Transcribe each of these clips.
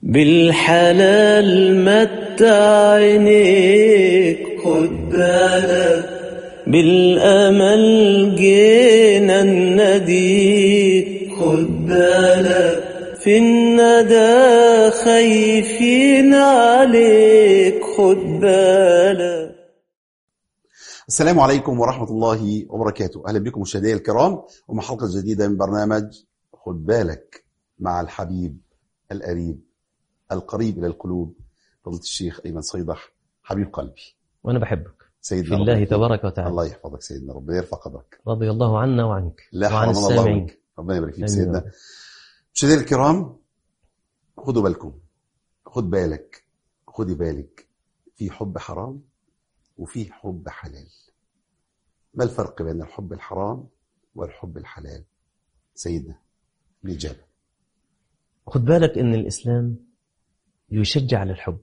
بالحلال متع عينيك خد بالك، بالأمل جينا النديك خد بالك، في الندى خايفين عليك خد بالك. السلام عليكم ورحمة الله وبركاته. أهلا بكم مشاهدينا الكرام ومع حلقة جديدة من برنامج خد بالك مع الحبيب القريب القريب إلى القلوب، فضيلة الشيخ أيمن صيدح، حبيب قلبي. وأنا بحبك سيدنا في الله تبارك وتعالى. الله يحفظك سيدنا، ربنا يرفع قدرك. رضي الله عنا وعنك لا وعن حرمنا الله السامعين. منك، ربنا يبارك فيك سيدنا. مشاهدينا الكرام، خدوا بالكم، خد بالك، خدي بالك، في حب حرام وفي حب حلال. ما الفرق بين الحب الحرام والحب الحلال سيدنا؟ الإجابة. خد بالك إن الإسلام يشجع على الحب،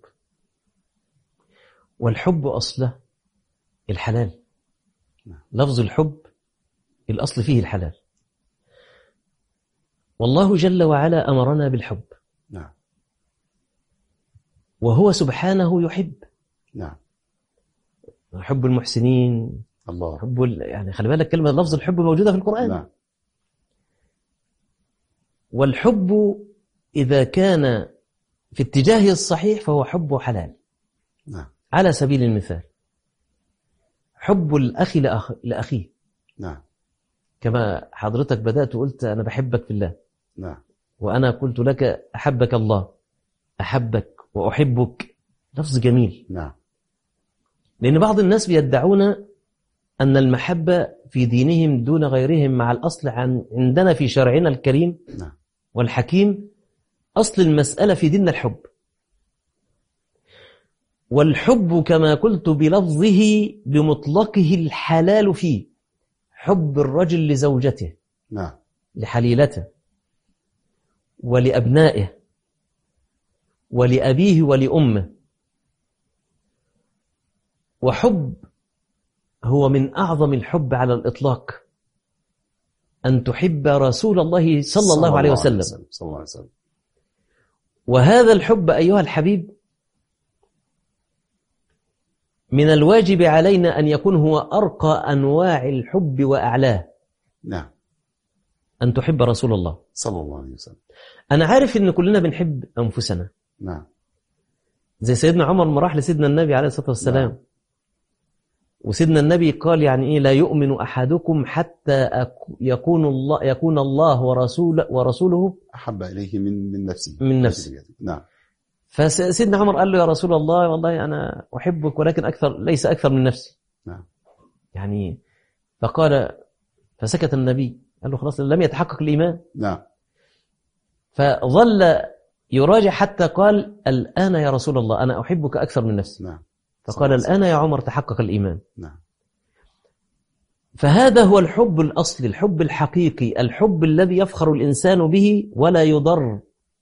والحب أصله الحلال. لفظ الحب الأصل فيه الحلال، والله جل وعلا أمرنا بالحب. نعم. وهو سبحانه يحب. نعم. حب المحسنين، الله. حب يعني خلي بالك كلمة لفظ الحب موجودة في القرآن. نعم. والحب إذا كان في اتجاهه الصحيح فهو حب حلال. نعم. على سبيل المثال حب الأخ لأخيه. نعم. كما حضرتك بدأت وقلت أنا بحبك في الله. نعم. وأنا قلت لك أحبك الله، أحبك وأحبك، لفظ جميل. نعم. لأن بعض الناس بيدعون أن المحبة في دينهم دون غيرهم، مع الأصل عندنا في شرعنا الكريم نعم. والحكيم أصل المسألة في ديننا الحب. والحب كما قلت بلفظه بمطلقه الحلال فيه، حب الرجل لزوجته. نعم. لحليلته ولأبنائه ولأبيه ولأمه. وحب هو من أعظم الحب على الإطلاق، أن تحب رسول الله صلى الله عليه وسلم. صلى الله عليه وسلم. وهذا الحب أيها الحبيب من الواجب علينا أن يكون هو أرقى أنواع الحب وأعلاه. نعم. أن تحب رسول الله صلى الله عليه وسلم. أنا عارف أن كلنا بنحب أنفسنا. نعم. زي سيدنا عمر ما راح لسيدنا النبي عليه الصلاة والسلام. نعم. وسيدنا النبي قال يعني إيه؟ لا يؤمن أحدكم حتى يكون الله ورسوله أحب إليه من نفسه. من نفسه. نعم. فسيدنا عمر قال له يا رسول الله والله أنا أحبك ولكن ليس أكثر من نفسي. نعم. يعني فسكت النبي، قال له خلاص لم يتحقق الإيمان. نعم. فظل يراجع حتى قال الآن يا رسول الله أنا أحبك أكثر من نفسي. نعم. فقال الآن يا عمر تحقق الإيمان. نعم. فهذا هو الحب الأصلي، الحب الحقيقي، الحب الذي يفخر الإنسان به ولا يضر.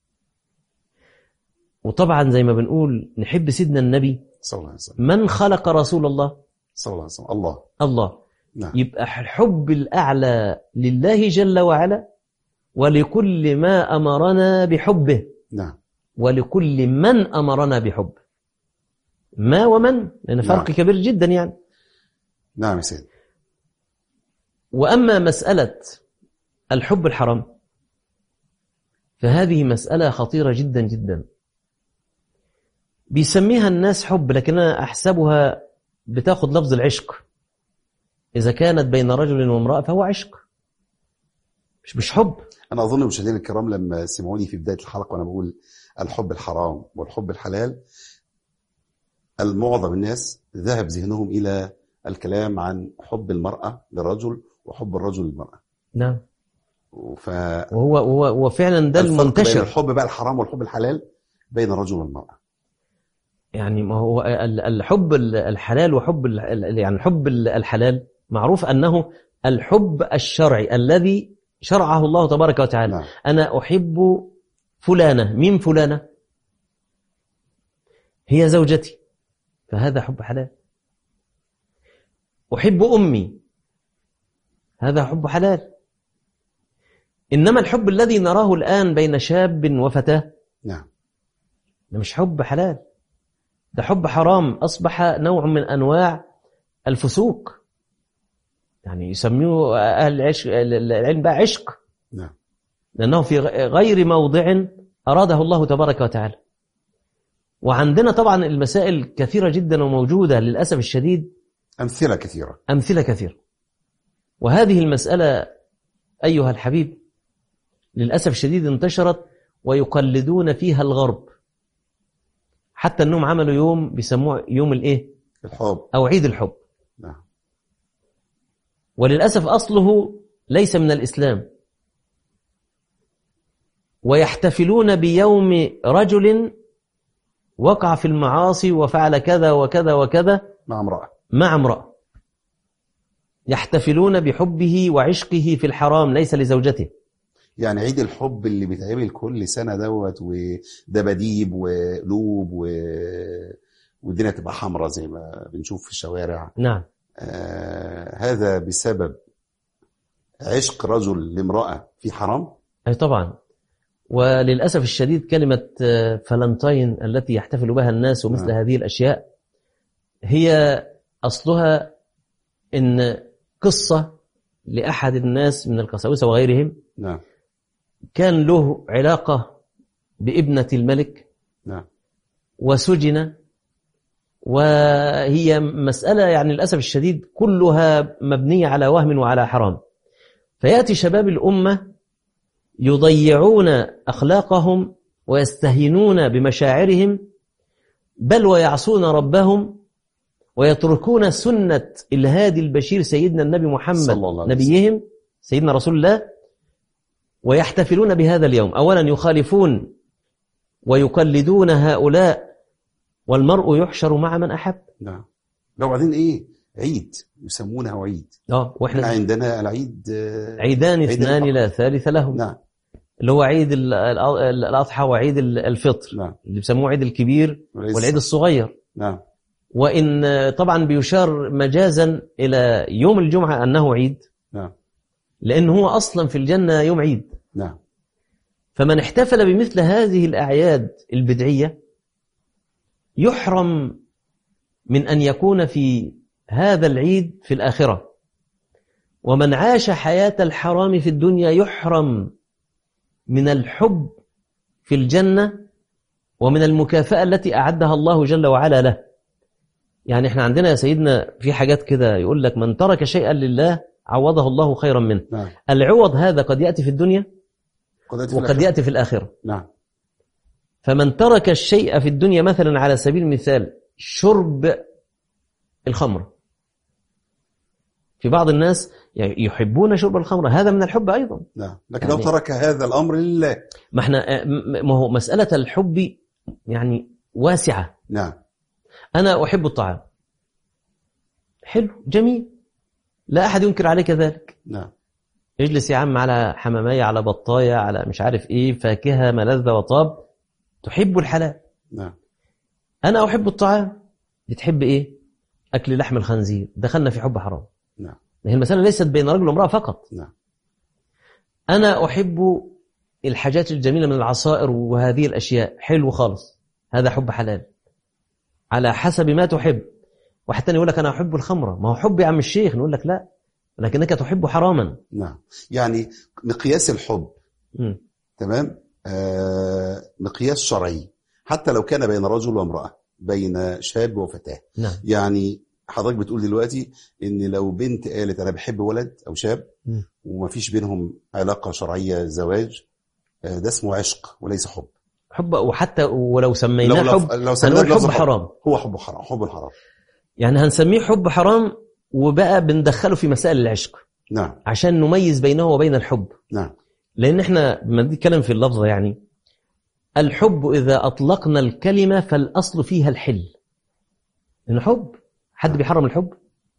وطبعا زي ما بنقول نحب سيدنا النبي صلى الله عليه وسلم. من خلق رسول الله صلى الله عليه وسلم. الله. الله. نعم. يبقى الحب الأعلى لله جل وعلا، ولكل ما أمرنا بحبه. نعم. ولكل من أمرنا بحبه. ما ومن، لأن فرق نعم. كبير جدا يعني. نعم يا سيدي. وأما مسألة الحب الحرام فهذه مسألة خطيرة جدا جدا. بيسميها الناس حب، لكن أنا أحسبها بتاخد لفظ العشق. إذا كانت بين رجل وامرأة فهو عشق، مش حب. أنا أظن مشاهدينا الكرام لما سمعوني في بداية الحلقة وأنا بقول الحب الحرام والحب الحلال، المعظم الناس ذهب ذهنهم إلى الكلام عن حب المرأة للرجل وحب الرجل للمرأة. نعم. وهو فعلا ده المنتشر. بين الحب بقى الحرام والحب الحلال بين الرجل والمرأة. يعني ما هو الحب الحلال وحب يعني الحب الحلال معروف أنه الحب الشرعي الذي شرعه الله تبارك وتعالى. نعم. أنا أحب فلانة. مين فلانة؟ هي زوجتي، فهذا حب حلال. أحب أمي، هذا حب حلال. إنما الحب الذي نراه الآن بين شاب وفتاة، نعم، ده مش حب حلال، ده حب حرام، أصبح نوع من أنواع الفسوق. يعني يسميه أهل العلم بقى عشق، نعم. لأنه في غير موضع أراده الله تبارك وتعالى. وعندنا طبعا المسائل كثيرة جدا وموجودة للأسف الشديد، أمثلة كثيرة. أمثلة كثيرة. وهذه المسألة أيها الحبيب للأسف الشديد انتشرت ويقلدون فيها الغرب، حتى أنهم عملوا يوم بيسموه يوم الإيه؟ الحب أو عيد الحب. نعم. وللأسف أصله ليس من الإسلام، ويحتفلون بيوم رجل وقع في المعاصي وفعل كذا وكذا وكذا مع امرأة، يحتفلون بحبه وعشقه في الحرام ليس لزوجته. يعني عيد الحب اللي بيتعمل كل سنة دوت، ودباديب وقلوب والدنيا تبقى حمراء زي ما بنشوف في الشوارع. نعم. هذا بسبب عشق رجل لامرأة في حرام؟ أي طبعا. وللأسف الشديد كلمة فالنتين التي يحتفل بها الناس ومثل هذه الأشياء هي أصلها إن قصة لأحد الناس من القساوسة وغيرهم. نعم. كان له علاقة بابنة الملك. نعم. وسجن، وهي مسألة يعني للأسف الشديد كلها مبنية على وهم وعلى حرام. فيأتي شباب الأمة يضيعون أخلاقهم ويستهينون بمشاعرهم، بل ويعصون ربهم ويتركون سنة الهادي البشير سيدنا النبي محمد نبيهم سيدنا رسول الله، ويحتفلون بهذا اليوم. أولا يخالفون ويقلدون هؤلاء، والمرء يحشر مع من أحب. نعم. لو بعدين إيه عيد يسمونه عيد. وإحنا عندنا العيد عيدان اثنان لا ثالث لهم. نعم. اللي هو عيد الأضحى وعيد الفطر. نعم. اللي بيسموه عيد الكبير والعيد الصغير. نعم. وإن طبعا بيشار مجازا إلى يوم الجمعة أنه عيد. نعم. لأنه هو أصلا في الجنة يوم عيد. نعم. فمن احتفل بمثل هذه الأعياد البدعية يحرم من أن يكون في هذا العيد في الآخرة. ومن عاش حياة الحرام في الدنيا يحرم من الحب في الجنة ومن المكافأة التي أعدها الله جل وعلا له. يعني احنا عندنا يا سيدنا في حاجات كده يقول لك من ترك شيئا لله عوضه الله خيرا منه. نعم. العوض هذا قد يأتي في الدنيا وقد يأتي في الآخرة. نعم. فمن ترك الشيء في الدنيا مثلا على سبيل المثال شرب الخمر، في بعض الناس يحبون شرب الخمر، هذا من الحب أيضا. نعم. لكن لو ترك هذا الأمر لله، ما هو مسألة الحب يعني واسعة. نعم. أنا أحب الطعام، حلو جميل، لا أحد ينكر عليك ذلك. نعم. اجلس يا عم على حمامية، على بطاية، على مش عارف إيه، فاكهة ملذ وطاب، تحب الحلال. نعم. أنا أحب الطعام، بتحب إيه؟ أكل لحم الخنزير، دخلنا في حب حرام. نعم. هي المسألة ليست بين رجل وامرأة فقط. نعم. أنا أحب الحاجات الجميلة من العصائر وهذه الأشياء، حلو خالص، هذا حب حلال على حسب ما تحب. وحتى يقول لك أنا أحب الخمرة، ما هو حب يا عم الشيخ، نقول لك لا، لكنك تحب حراما. نعم. يعني مقياس الحب تمام، مقياس شرعي، حتى لو كان بين رجل وامرأة، بين شاب وفتاة. نعم. يعني حضرتك بتقول دلوقتي ان لو بنت قالت انا بحب ولد او شاب وما فيش بينهم علاقة شرعية زواج، ده اسمه عشق وليس حب. حب، وحتى ولو سميناه حب هنقول حب حرام. هو حب حرام، حب الحرام. يعني هنسميه حب حرام، وبقى بندخله في مسائل العشق. نعم. عشان نميز بينه وبين الحب. نعم. لأن احنا لما نتكلم في اللفظة يعني الحب إذا أطلقنا الكلمة فالأصل فيها الحل. إن حب، حد بيحرم الحب؟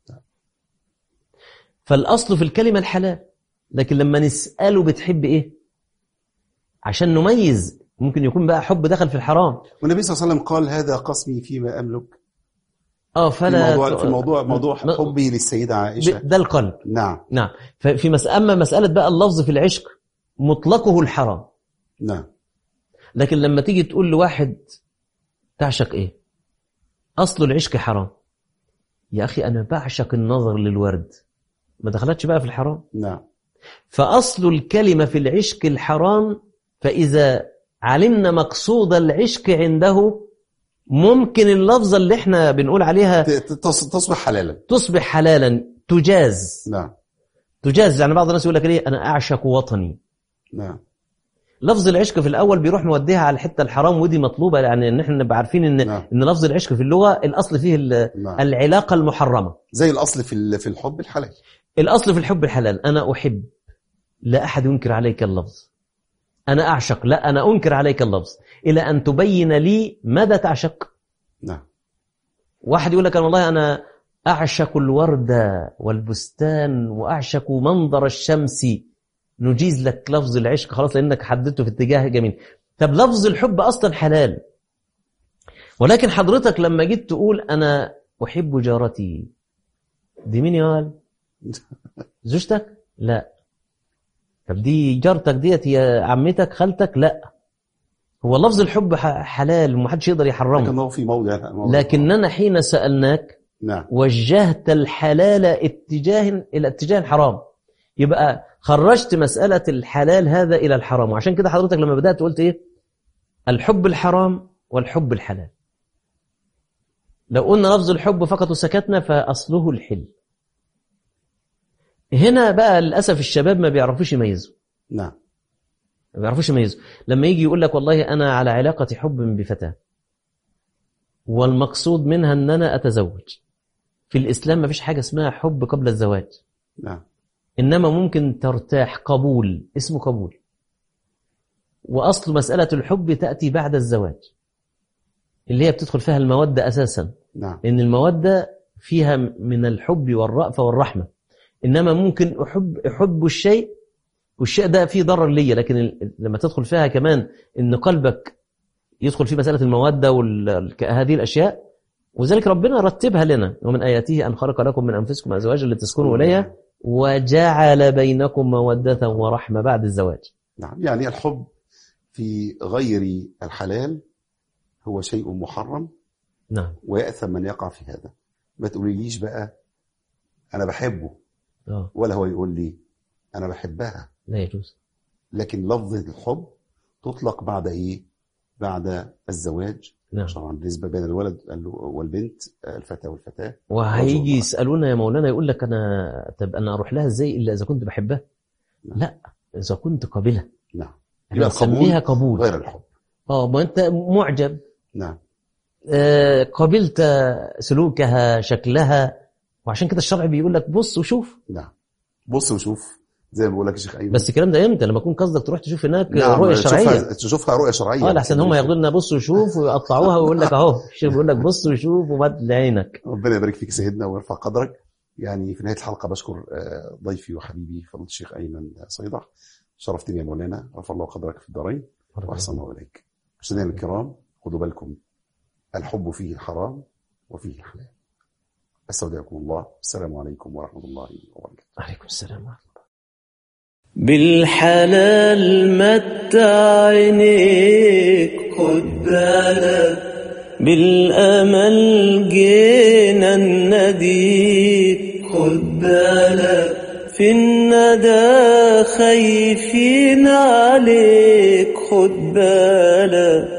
فالأصل في الكلمة الحلال، لكن لما نسأله بتحب إيه عشان نميز، ممكن يكون بقى حب دخل في الحرام. والنبي صلى الله عليه وسلم قال هذا قسمي فيما أملك. فلا في موضوع حبي للسيدة عائشة، ده القلب. نعم. نعم. ففي أما مسألة بقى اللفظ في العشق مطلقه الحرام. نعم. لكن لما تيجي تقول لواحد تعشق إيه؟ أصل العشق حرام. يا أخي أنا بعشق النظر للورد، ما دخلتش بقى في الحرام. نعم. فأصل الكلمة في العشق الحرام، فإذا علمنا مقصود العشق عنده ممكن اللفظة اللي احنا بنقول عليها تصبح حلالا، تصبح حلالا، تجاز. نعم. تجاز. يعني بعض الناس يقول لك ليه أنا أعشق وطني. نعم. لفظ العشق في الأول بيروح موديها على الحتة الحرام، ودي مطلوبة، يعني إن احنا نبقى عارفين إن نعم. إن لفظ العشق في اللغة الأصل فيه نعم. العلاقة المحرمة، زي الأصل في الحب الحلال. الأصل في الحب الحلال. أنا أحب، لا أحد ينكر عليك اللفظ. أنا أعشق، لا أنا أنكر عليك اللفظ، إلى أن تبين لي ماذا تعشق. نعم. واحد يقول لك والله أنا أعشق الورد والبستان وأعشق منظر الشمس، نجيز لك لفظ العشق خلاص لأنك حددته في اتجاه جميل. طب لفظ الحب أصلا حلال، ولكن حضرتك لما جيت تقول أنا أحب جارتي، دي مين يقال؟ زوجتك؟ لا. طب دي جارتك ديت هي عمتك خالتك؟ لا. هو لفظ الحب حلال ومحدش يقدر يحرمه، لكن هو في موضع لكننا حين سألناك نعم. وجهت الحلال إلى اتجاه الحرام، يبقى خرجت مسألة الحلال هذا إلى الحرام. وعشان كده حضرتك لما بدأت قلت إيه؟ الحب الحرام والحب الحلال. لو قلنا لفظ الحب فقط وسكتنا فأصله الحل. هنا بقى للأسف الشباب ما بيعرفوش يميزوا. نعم. ما بيعرفوش يميزوا. لما يجي يقول لك والله أنا على علاقة حب بفتاة والمقصود منها أن أنا أتزوج. في الإسلام ما فيش حاجة اسمها حب قبل الزواج. نعم. إنما ممكن ترتاح، قبول، اسمه قبول. وأصل مسألة الحب تأتي بعد الزواج، اللي هي بتدخل فيها المودة أساسا. نعم. إن المودة فيها من الحب والرأفة والرحمة. إنما ممكن أحب الشيء والشيء ده فيه ضرر لي، لكن لما تدخل فيها كمان إن قلبك يدخل في مسألة المودة وهذه الأشياء، وذلك ربنا رتبها لنا. ومن آياته أن خلق لكم من أنفسكم أزواجا لتسكنوا إليها وجعل بينكم مودة ورحمة بعد الزواج. نعم. يعني الحب في غير الحلال هو شيء محرم. نعم. ويأثم من يقع في هذا. ما تقوليليش بقى أنا بحبه ولا هو يقول لي أنا بحبها، لا يجوز. لكن لفظة الحب تطلق بعد إيه؟ بعد الزواج. نعم. طبعا بالنسبة بين الولد والبنت، الفتى والفتاة. وهيجي يسألونا يا مولانا يقول لك أنا أروح لها إزاي إلا إذا كنت بحبها؟ نعم. لا، إذا كنت قابلها. نعم. يبقى نسميها قبول غير الحب. ما أنت معجب. نعم. قبلت سلوكها، شكلها، وعشان كده الشرع بيقول لك بص وشوف. نعم. بص وشوف زي ما بقول لك يا شيخ أيمن. بس الكلام ده امتى؟ لما يكون قصدك تروح تشوف هناك نعم. رؤية شرعية. تشوفها رؤية شرعية. لحسن هم ياخدوا لنا بص وشوف ويقطعوها ويقول لك اهو، الشيخ بيقول لك بص وشوف ومد عينك. ربنا يبارك فيك سيدنا ويرفع قدرك. يعني في نهاية الحلقة بشكر ضيفي وحبيبي فضيلة الشيخ أيمن صيدح. شرفتني يا مولانا، رفع الله قدرك في الدارين وأحسن الله إليك. مشاهدينا الكرام، خدوا بالكم، الحب فيه الحرام وفيه الحلال. أستودعكم الله. السلام عليكم ورحمة الله وبركاته. عليكم السلام ورحمة الله. بالحلال متع عينيك، خد بالك، بالأمل جينا نديك، خد بالك، في الندى خايفين عليك، خد بالك،